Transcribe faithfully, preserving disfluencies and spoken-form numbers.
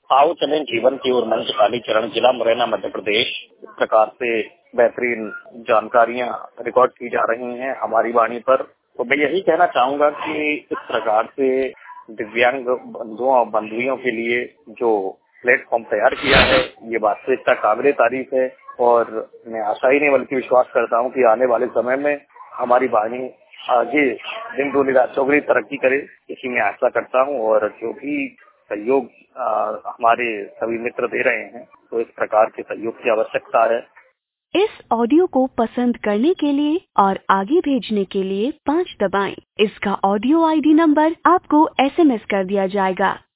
आओ चलें जीवन की ओर मंच कालीचरण, जिला मुरैना, मध्य प्रदेश। इस प्रकार से बेहतरीन जानकारियां रिकॉर्ड की जा रही हैं हमारी वाणी पर। तो मैं यही कहना चाहूंगा कि इस प्रकार से दिव्यांग बंधुओं और बंधुओं के लिए जो प्लेटफॉर्म तैयार किया है, ये वास्तविकता काबिले तारीफ है। और मैं आशा ही नहीं बल्कि विश्वास करता हूँ कि आने वाले समय में हमारी वाणी आगे दिन दूनी रात चौगुनी तरक्की करे, इसी में आशा करता हूँ। और जो भी सहयोग आ, हमारे सभी मित्र दे रहे हैं, तो इस प्रकार के सहयोग की आवश्यकता है। इस ऑडियो को पसंद करने के लिए और आगे भेजने के लिए पाँच दबाएं। इसका ऑडियो आईडी नंबर आपको एसएमएस कर दिया जाएगा।